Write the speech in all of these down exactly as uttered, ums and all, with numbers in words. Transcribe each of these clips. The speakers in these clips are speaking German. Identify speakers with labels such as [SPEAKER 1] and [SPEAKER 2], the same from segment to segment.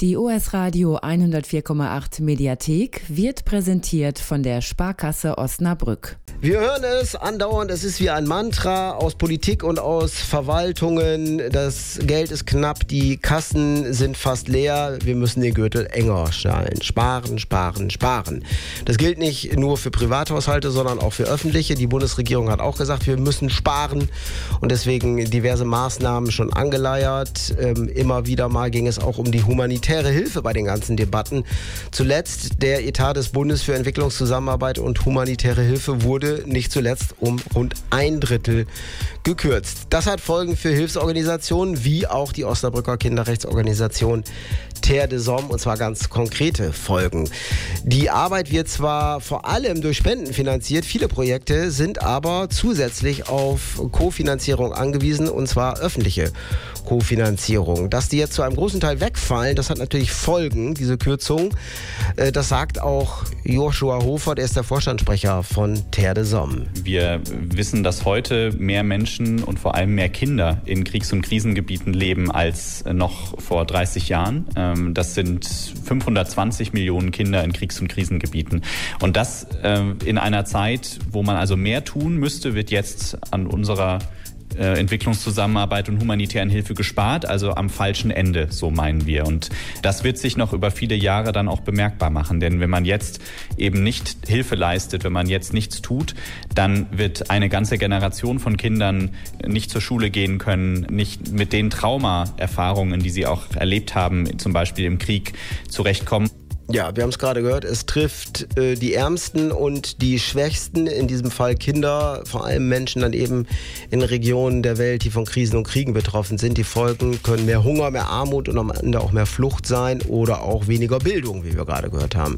[SPEAKER 1] Die O S Radio hundertvier Komma acht Mediathek wird präsentiert von der Sparkasse Osnabrück.
[SPEAKER 2] Wir hören es andauernd, es ist wie ein Mantra aus Politik und aus Verwaltungen. Das Geld ist knapp, die Kassen sind fast leer. Wir müssen den Gürtel enger schnallen. Sparen, sparen, sparen. Das gilt nicht nur für Privathaushalte, sondern auch für öffentliche. Die Bundesregierung hat auch gesagt, wir müssen sparen und deswegen diverse Maßnahmen schon angeleiert. Ähm, immer wieder mal ging es auch um die humanitäre Hilfe bei den ganzen Debatten. Zuletzt der Etat des Bundes für Entwicklungszusammenarbeit und humanitäre Hilfe wurde nicht zuletzt um rund ein Drittel gekürzt. Das hat Folgen für Hilfsorganisationen wie auch die Osnabrücker Kinderrechtsorganisation Terre des Hommes, und zwar ganz konkrete Folgen. Die Arbeit wird zwar vor allem durch Spenden finanziert, viele Projekte sind aber zusätzlich auf Kofinanzierung angewiesen, und zwar öffentliche Kofinanzierung. Dass die jetzt zu einem großen Teil wegfallen, das hat natürlich Folgen, diese Kürzung. Das sagt auch Joshua Hofer, der ist der Vorstandssprecher von Terre des Hommes.
[SPEAKER 3] Wir wissen, dass heute mehr Menschen und vor allem mehr Kinder in Kriegs- und Krisengebieten leben als noch vor dreißig Jahren. Das sind fünfhundertzwanzig Millionen Kinder in Kriegs- und Krisengebieten. Und das in einer Zeit, wo man also mehr tun müsste, wird jetzt an unserer Entwicklungszusammenarbeit und humanitären Hilfe gespart, also am falschen Ende, so meinen wir. Und das wird sich noch über viele Jahre dann auch bemerkbar machen. Denn wenn man jetzt eben nicht Hilfe leistet, wenn man jetzt nichts tut, dann wird eine ganze Generation von Kindern nicht zur Schule gehen können, nicht mit den Traumaerfahrungen, die sie auch erlebt haben, zum Beispiel im Krieg, zurechtkommen.
[SPEAKER 2] Ja, wir haben es gerade gehört, es trifft äh, die Ärmsten und die Schwächsten, in diesem Fall Kinder, vor allem Menschen dann eben in Regionen der Welt, die von Krisen und Kriegen betroffen sind. Die Folgen können mehr Hunger, mehr Armut und am Ende auch mehr Flucht sein oder auch weniger Bildung, wie wir gerade gehört haben.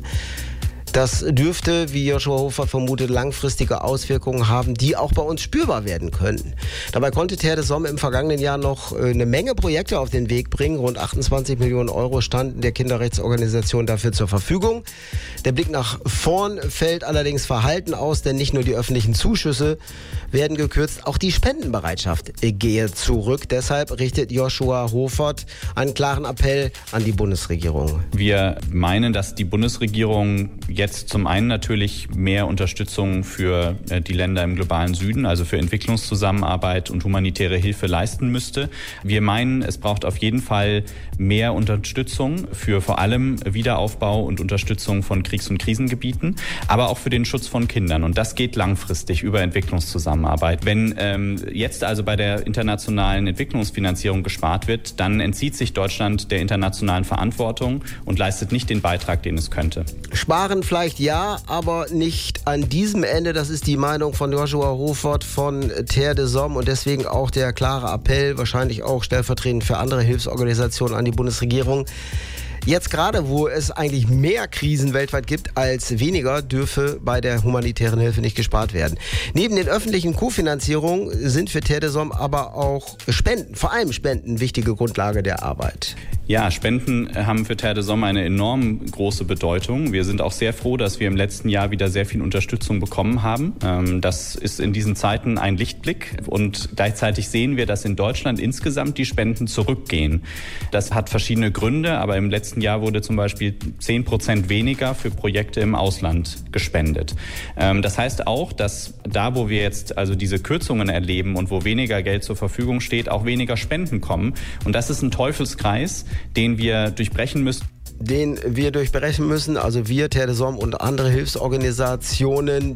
[SPEAKER 2] Das dürfte, wie Joshua Hofer vermutet, langfristige Auswirkungen haben, die auch bei uns spürbar werden können. Dabei konnte Terre des Hommes im vergangenen Jahr noch eine Menge Projekte auf den Weg bringen. Rund achtundzwanzig Millionen Euro standen der Kinderrechtsorganisation dafür zur Verfügung. Der Blick nach vorn fällt allerdings verhalten aus, denn nicht nur die öffentlichen Zuschüsse werden gekürzt, auch die Spendenbereitschaft gehe zurück. Deshalb richtet Joshua Hofer einen klaren Appell an die Bundesregierung.
[SPEAKER 3] Wir meinen, dass die Bundesregierung jetzt zum einen natürlich mehr Unterstützung für die Länder im globalen Süden, also für Entwicklungszusammenarbeit und humanitäre Hilfe leisten müsste. Wir meinen, es braucht auf jeden Fall mehr Unterstützung für vor allem Wiederaufbau und Unterstützung von Kriegs- und Krisengebieten, aber auch für den Schutz von Kindern. Und das geht langfristig über Entwicklungszusammenarbeit. Wenn ähm, jetzt also bei der internationalen Entwicklungsfinanzierung gespart wird, dann entzieht sich Deutschland der internationalen Verantwortung und leistet nicht den Beitrag, den es könnte.
[SPEAKER 2] Sparen vielleicht ja, aber nicht an diesem Ende. Das ist die Meinung von Joshua Hofer von Terre des Hommes und deswegen auch der klare Appell, wahrscheinlich auch stellvertretend für andere Hilfsorganisationen an die Bundesregierung. Jetzt gerade, wo es eigentlich mehr Krisen weltweit gibt als weniger, dürfe bei der humanitären Hilfe nicht gespart werden. Neben den öffentlichen Kofinanzierungen sind für Terre des Hommes aber auch Spenden, vor allem Spenden, wichtige Grundlage der Arbeit.
[SPEAKER 3] Ja, Spenden haben für Terre des Hommes eine enorm große Bedeutung. Wir sind auch sehr froh, dass wir im letzten Jahr wieder sehr viel Unterstützung bekommen haben. Das ist in diesen Zeiten ein Lichtblick und gleichzeitig sehen wir, dass in Deutschland insgesamt die Spenden zurückgehen. Das hat verschiedene Gründe, aber im letzten Jahr wurde zum Beispiel zehn Prozent weniger für Projekte im Ausland gespendet. Das heißt auch, dass da, wo wir jetzt also diese Kürzungen erleben und wo weniger Geld zur Verfügung steht, auch weniger Spenden kommen. Und das ist ein Teufelskreis, den wir durchbrechen müssen.
[SPEAKER 2] Den wir durchbrechen müssen, also wir, Terre des Hommes und andere Hilfsorganisationen,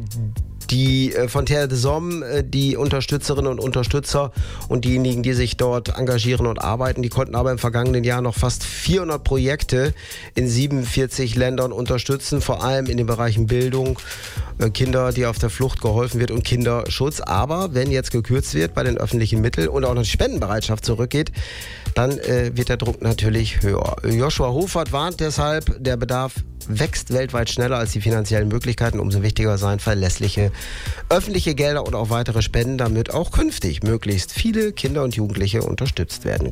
[SPEAKER 2] die von Terre des Hommes, die Unterstützerinnen und Unterstützer und diejenigen, die sich dort engagieren und arbeiten, die konnten aber im vergangenen Jahr noch fast vierhundert Projekte in siebenundvierzig Ländern unterstützen, vor allem in den Bereichen Bildung, Kinder, die auf der Flucht geholfen wird und Kinderschutz. Aber wenn jetzt gekürzt wird bei den öffentlichen Mitteln und auch noch die Spendenbereitschaft zurückgeht, dann äh, wird der Druck natürlich höher. Joshua Hofer warnt deshalb, der Bedarf wächst weltweit schneller als die finanziellen Möglichkeiten. Umso wichtiger seien verlässliche öffentliche Gelder und auch weitere Spenden, damit auch künftig möglichst viele Kinder und Jugendliche unterstützt werden